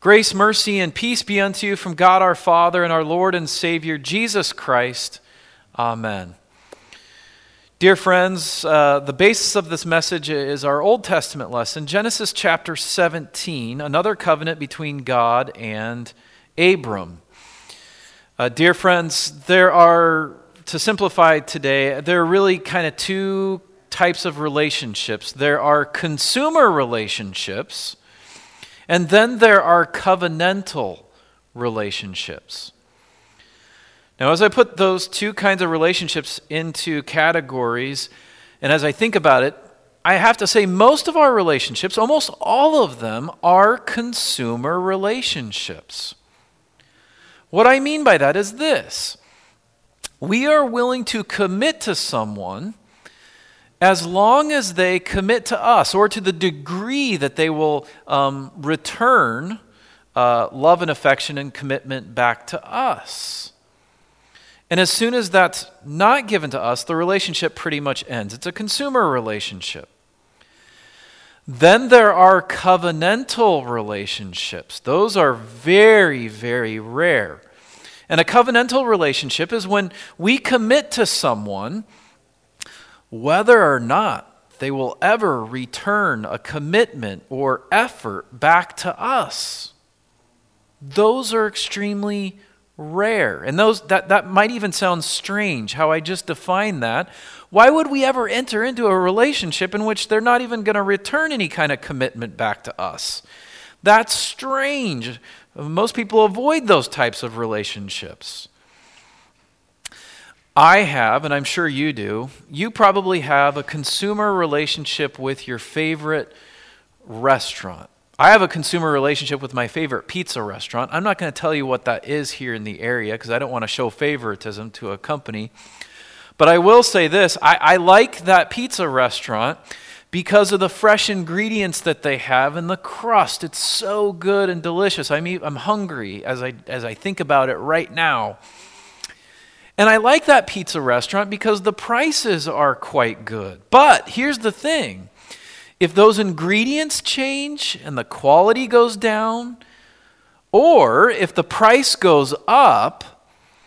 Grace, mercy, and peace be unto you from God our Father and our Lord and Savior, Jesus Christ. Amen. Dear friends, the basis of this message is our Old Testament lesson, Genesis chapter 17, another covenant between God and Abram. Dear friends, to simplify today, there are really kind of two types of relationships. There are consumer relationships, and then there are covenantal relationships. Now, as I put those two kinds of relationships into categories, and as I think about it, I have to say most of our relationships, almost all of them, are consumer relationships. What I mean by that is this: we are willing to commit to someone as long as they commit to us, or to the degree that they will return love and affection and commitment back to us. And as soon as that's not given to us, the relationship pretty much ends. It's a consumer relationship. Then there are covenantal relationships. Those are very, very rare. And a covenantal relationship is when we commit to someone whether or not they will ever return a commitment or effort back to us. Those are extremely rare. And that might even sound strange, how I just defined that. Why would we ever enter into a relationship in which they're not even going to return any kind of commitment back to us? That's strange. Most people avoid those types of relationships. I have, and I'm sure you do, you probably have a consumer relationship with your favorite restaurant. I have a consumer relationship with my favorite pizza restaurant. I'm not going to tell you what that is here in the area because I don't want to show favoritism to a company. But I will say this, I like that pizza restaurant because of the fresh ingredients that they have and the crust. It's so good and delicious. I'm hungry as I think about it right now. And I like that pizza restaurant because the prices are quite good. But here's the thing. If those ingredients change and the quality goes down, or if the price goes up,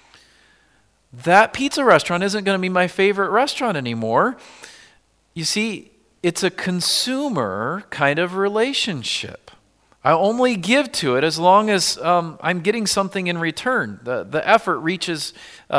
that pizza restaurant isn't going to be my favorite restaurant anymore. You see, it's a consumer kind of relationship. I only give to it as long as I'm getting something in return. The effort reaches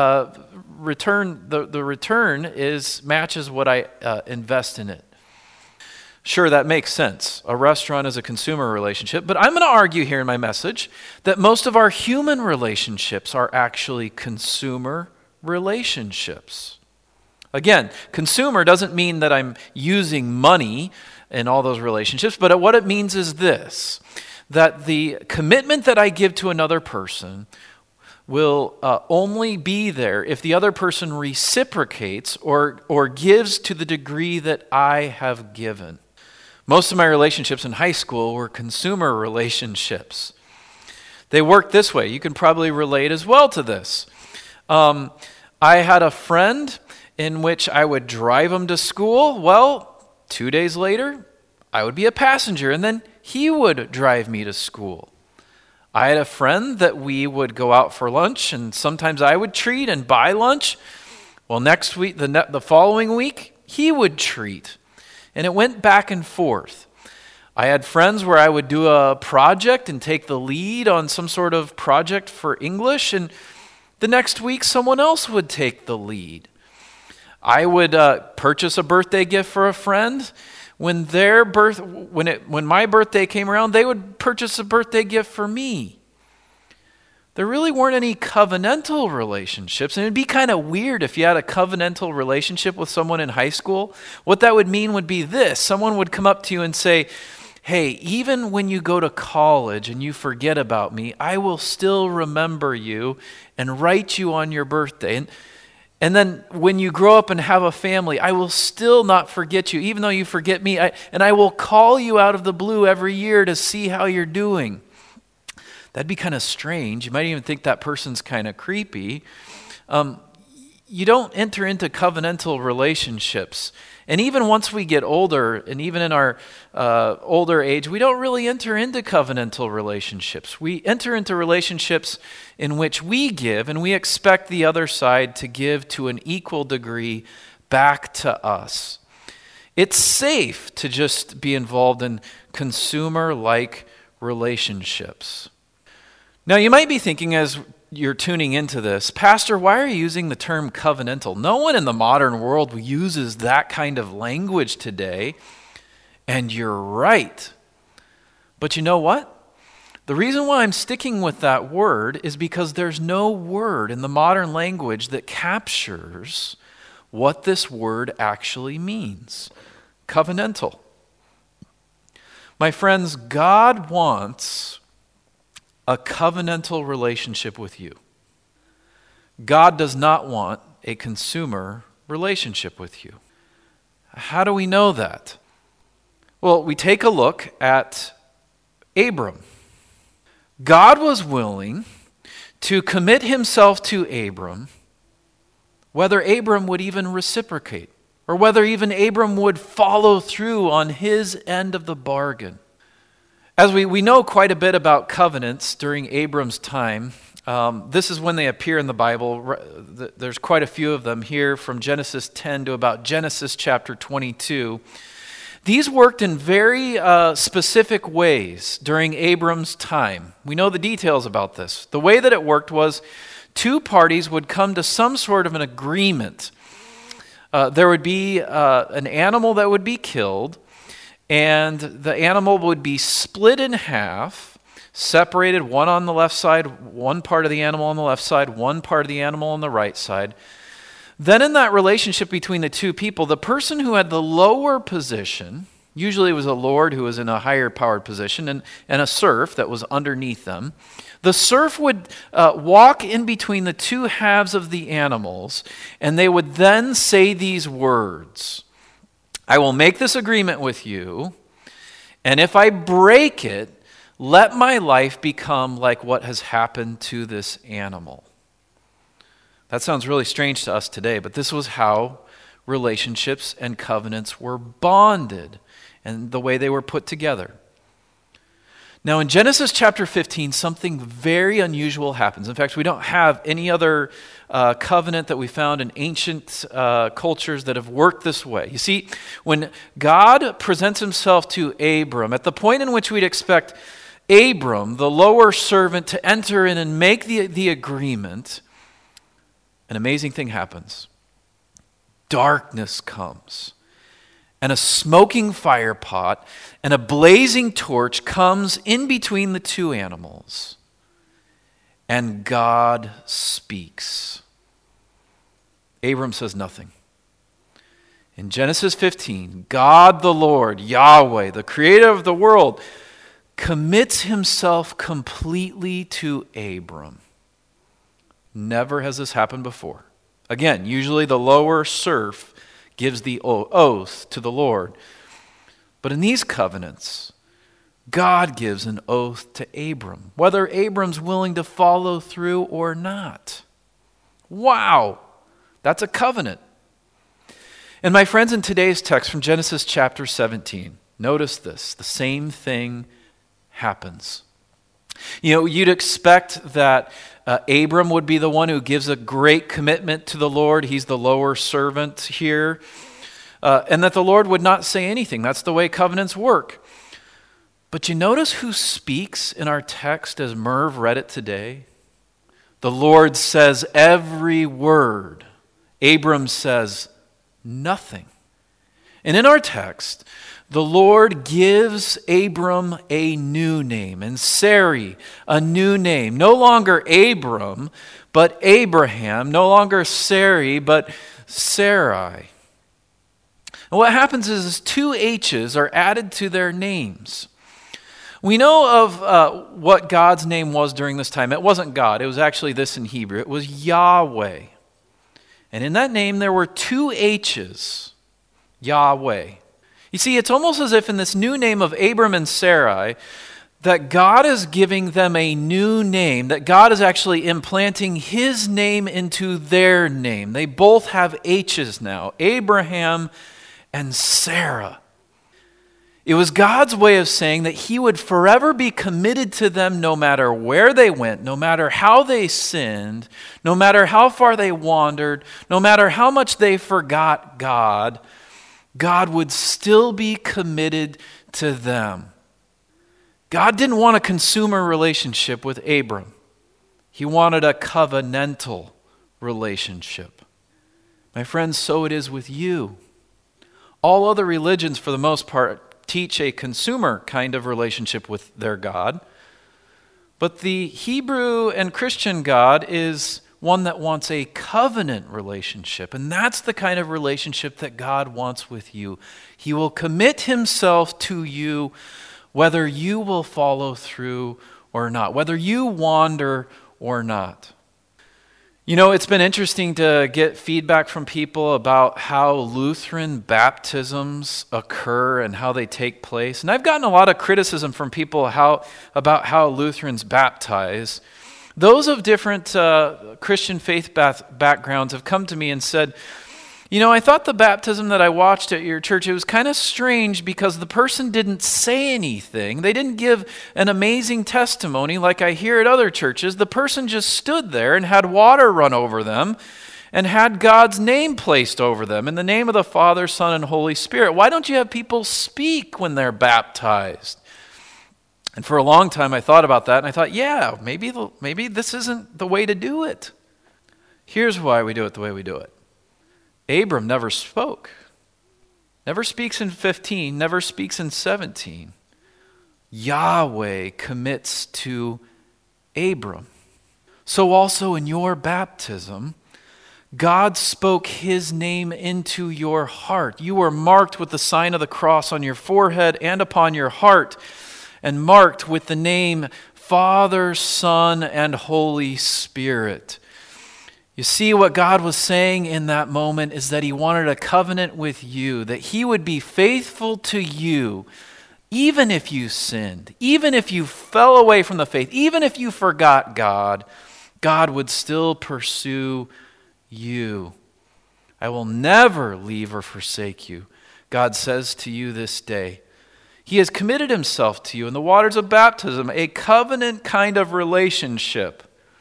return. The return matches what I invest in it. Sure, that makes sense. A restaurant is a consumer relationship, but I'm going to argue here in my message that most of our human relationships are actually consumer relationships. Again, consumer doesn't mean that I'm using money in all those relationships, but what it means is this, that the commitment that I give to another person will only be there if the other person reciprocates or gives to the degree that I have given. Most of my relationships in high school were consumer relationships. They worked this way. You can probably relate as well to this. I had a friend in which I would drive him to school. Well, 2 days later, I would be a passenger, and then he would drive me to school. I had a friend that we would go out for lunch, and sometimes I would treat and buy lunch. Well, next week, the following week, he would treat. And it went back and forth. I had friends where I would do a project and take the lead on some sort of project for English, and the next week someone else would take the lead. I would purchase a birthday gift for a friend. When my birthday came around, they would purchase a birthday gift for me. There really weren't any covenantal relationships, and it'd be kind of weird if you had a covenantal relationship with someone in high school. What that would mean would be this. Someone would come up to you and say, hey, even when you go to college and you forget about me, I will still remember you and write you on your birthday. And then when you grow up and have a family, I will still not forget you, even though you forget me. And I will call you out of the blue every year to see how you're doing. That'd be kind of strange. You might even think that person's kind of creepy. you don't enter into covenantal relationships. And even once we get older, and even in our older age, we don't really enter into covenantal relationships. We enter into relationships in which we give, and we expect the other side to give to an equal degree back to us. It's safe to just be involved in consumer-like relationships. Now, you might be thinking as you're tuning into this, Pastor, why are you using the term covenantal? No one in the modern world uses that kind of language today, and you're right. But you know what? The reason why I'm sticking with that word is because there's no word in the modern language that captures what this word actually means. Covenantal. My friends, God wants a covenantal relationship with you. God does not want a consumer relationship with you. How do we know that? Well, we take a look at Abram. God was willing to commit himself to Abram, whether Abram would even reciprocate, or whether even Abram would follow through on his end of the bargain. As we know quite a bit about covenants during Abram's time, this is when they appear in the Bible. There's quite a few of them here from Genesis 10 to about Genesis chapter 22. These worked in very specific ways during Abram's time. We know the details about this. The way that it worked was two parties would come to some sort of an agreement. There would be an animal that would be killed, and the animal would be split in half, separated, one on the left side, one part of the animal on the left side, one part of the animal on the right side. Then in that relationship between the two people, the person who had the lower position, usually it was a lord who was in a higher powered position, and a serf that was underneath them, the serf would walk in between the two halves of the animals, and they would then say these words: I will make this agreement with you, and if I break it, let my life become like what has happened to this animal. That sounds really strange to us today, but this was how relationships and covenants were bonded and the way they were put together. Now in Genesis chapter 15, something very unusual happens. In fact, we don't have any other covenant that we found in ancient cultures that have worked this way. You see, when God presents himself to Abram, at the point in which we'd expect Abram, the lower servant, to enter in and make the agreement, an amazing thing happens. Darkness comes, and a smoking fire pot and a blazing torch comes in between the two animals, and God speaks. Abram says nothing. In Genesis 15, God the Lord, Yahweh, the creator of the world, commits himself completely to Abram. Never has this happened before. Again, usually the lower serf gives the oath to the Lord. But in these covenants, God gives an oath to Abram, whether Abram's willing to follow through or not. Wow, that's a covenant. And my friends, in today's text from Genesis chapter 17, notice this, the same thing happens. You know, you'd expect that Abram would be the one who gives a great commitment to the Lord. He's the lower servant here. And that the Lord would not say anything. That's the way covenants work. But you notice who speaks in our text as Merv read it today? The Lord says every word. Abram says nothing. And in our text, the Lord gives Abram a new name, and Sarai a new name. No longer Abram, but Abraham. No longer Sarai, but Sarai. And what happens is two H's are added to their names. We know of what God's name was during this time. It wasn't God. It was actually this in Hebrew. It was Yahweh. And in that name there were two H's. Yahweh. You see, it's almost as if in this new name of Abram and Sarai, that God is giving them a new name, that God is actually implanting his name into their name. They both have H's now, Abraham and Sarah. It was God's way of saying that he would forever be committed to them no matter where they went, no matter how they sinned, no matter how far they wandered, no matter how much they forgot God, God would still be committed to them. God didn't want a consumer relationship with Abram. He wanted a covenantal relationship. My friends, so it is with you. All other religions, for the most part, teach a consumer kind of relationship with their God. But the Hebrew and Christian God is one that wants a covenant relationship. And that's the kind of relationship that God wants with you. He will commit himself to you whether you will follow through or not, whether you wander or not. You know, it's been interesting to get feedback from people about how Lutheran baptisms occur and how they take place. And I've gotten a lot of criticism from people about how Lutherans baptize. Those of different Christian faith backgrounds have come to me and said, you know, I thought the baptism that I watched at your church, it was kind of strange because the person didn't say anything. They didn't give an amazing testimony like I hear at other churches. The person just stood there and had water run over them and had God's name placed over them in the name of the Father, Son, and Holy Spirit. Why don't you have people speak when they're baptized? And for a long time I thought about that and I thought, yeah, maybe this isn't the way to do it. Here's why we do it the way we do it. Abram never spoke. Never speaks in 15, never speaks in 17. Yahweh commits to Abram. So also in your baptism, God spoke his name into your heart. You were marked with the sign of the cross on your forehead and upon your heart, and marked with the name Father, Son, and Holy Spirit. You see, what God was saying in that moment is that he wanted a covenant with you, that he would be faithful to you, even if you sinned, even if you fell away from the faith, even if you forgot God, God would still pursue you. I will never leave or forsake you, God says to you this day. He has committed himself to you in the waters of baptism, a covenant kind of relationship.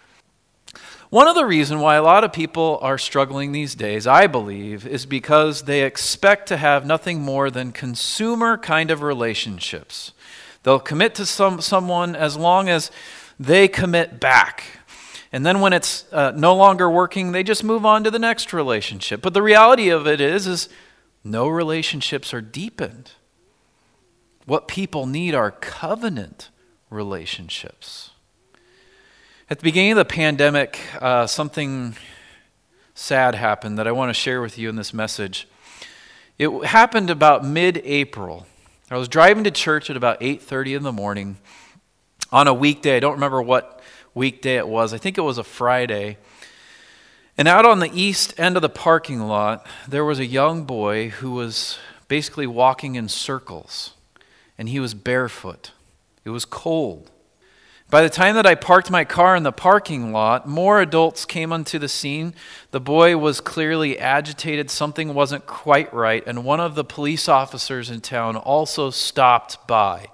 One of the reasons why a lot of people are struggling these days, I believe, is because they expect to have nothing more than consumer kind of relationships. They'll commit to someone as long as they commit back. And then when it's no longer working, they just move on to the next relationship. But the reality of it is no relationships are deepened. What people need are covenant relationships. At the beginning of the pandemic, something sad happened that I want to share with you in this message. It happened about mid-April. I was driving to church at about 8:30 in the morning on a weekday. I don't remember what weekday it was. I think it was a Friday. And out on the east end of the parking lot, there was a young boy who was basically walking in circles. And he was barefoot. It was cold. By the time that I parked my car in the parking lot, more adults came onto the scene. The boy was clearly agitated. Something wasn't quite right. And one of the police officers in town also stopped by.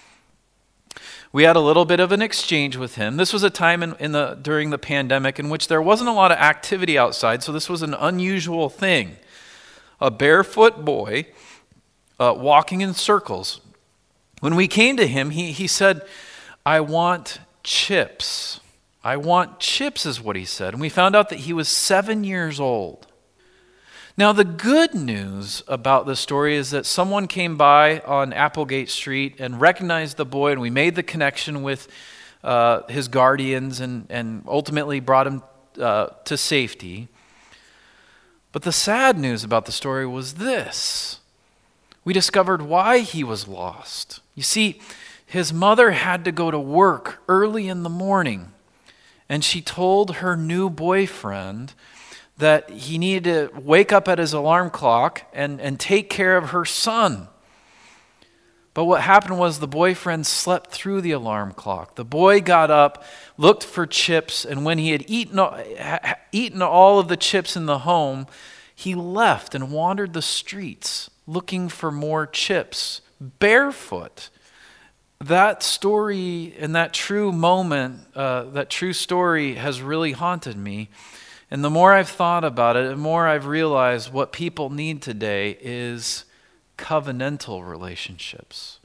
We had a little bit of an exchange with him. This was a time during the pandemic in which there wasn't a lot of activity outside, so this was an unusual thing. A barefoot boy walking in circles. When we came to him, he said, I want chips. I want chips is what he said. And we found out that he was 7 years old. Now, the good news about this story is that someone came by on Applegate Street and recognized the boy, and we made the connection with his guardians and ultimately brought him to safety. But the sad news about the story was this. We discovered why he was lost. You see, his mother had to go to work early in the morning, and she told her new boyfriend that he needed to wake up at his alarm clock and take care of her son. But what happened was the boyfriend slept through the alarm clock. The boy got up, looked for chips, and when he had eaten all of the chips in the home, he left and wandered the streets looking for more chips, barefoot. That story and that true moment, that true story has really haunted me. And the more I've thought about it, the more I've realized what people need today is covenantal relationships,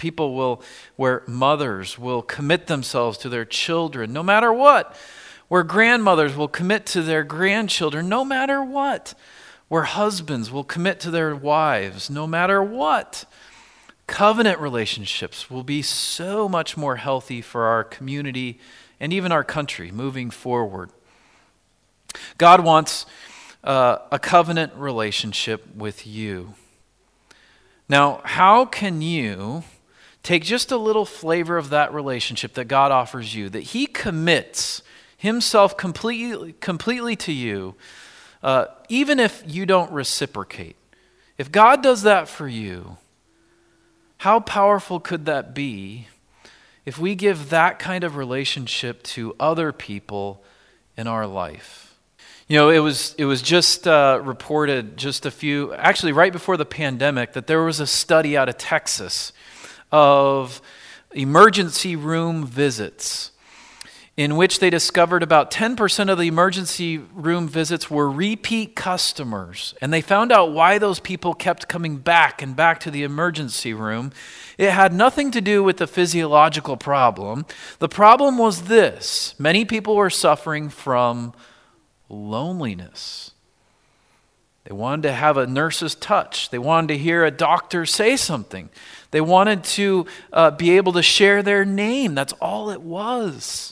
where mothers will commit themselves to their children no matter what, where grandmothers will commit to their grandchildren no matter what, where husbands will commit to their wives no matter what. Covenant relationships will be so much more healthy for our community and even our country moving forward. God wants a covenant relationship with you. Now, how can you take just a little flavor of that relationship that God offers you, that He commits Himself completely to you, even if you don't reciprocate? If God does that for you, how powerful could that be if we give that kind of relationship to other people in our life? You know, it was just reported actually right before the pandemic, that there was a study out of Texas of emergency room visits in which they discovered about 10% of the emergency room visits were repeat customers. And they found out why those people kept coming back and back to the emergency room. It had nothing to do with the physiological problem. The problem was this: many people were suffering from loneliness. They wanted to have a nurse's touch. They wanted to hear a doctor say something. They wanted to be able to share their name. That's all it was.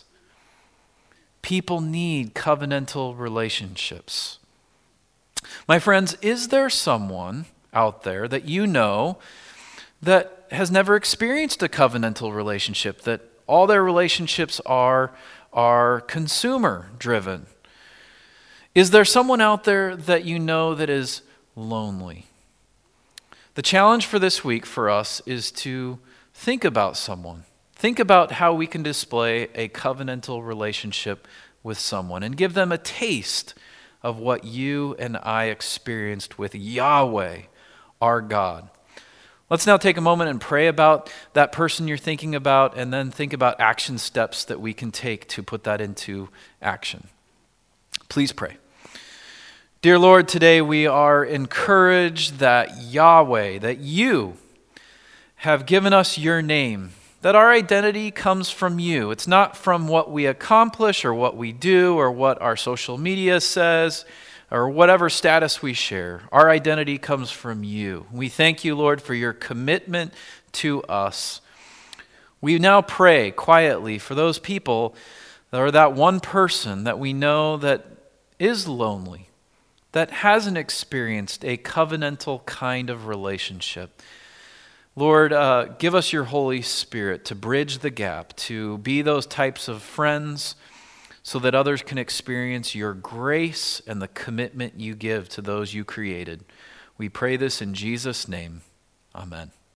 People need covenantal relationships. My friends, is there someone out there that you know that has never experienced a covenantal relationship, that all their relationships are consumer driven? Is there someone out there that you know that is lonely? The challenge for this week for us is to think about someone. Think about how we can display a covenantal relationship with someone and give them a taste of what you and I experienced with Yahweh, our God. Let's now take a moment and pray about that person you're thinking about, and then think about action steps that we can take to put that into action. Please pray. Dear Lord, today we are encouraged that Yahweh, that you have given us your name, that our identity comes from you. It's not from what we accomplish or what we do or what our social media says or whatever status we share. Our identity comes from you. We thank you, Lord, for your commitment to us. We now pray quietly for those people, or that one person that we know that is lonely, that hasn't experienced a covenantal kind of relationship. Lord, give us your Holy Spirit to bridge the gap, to be those types of friends so that others can experience your grace and the commitment you give to those you created. We pray this in Jesus' name. Amen.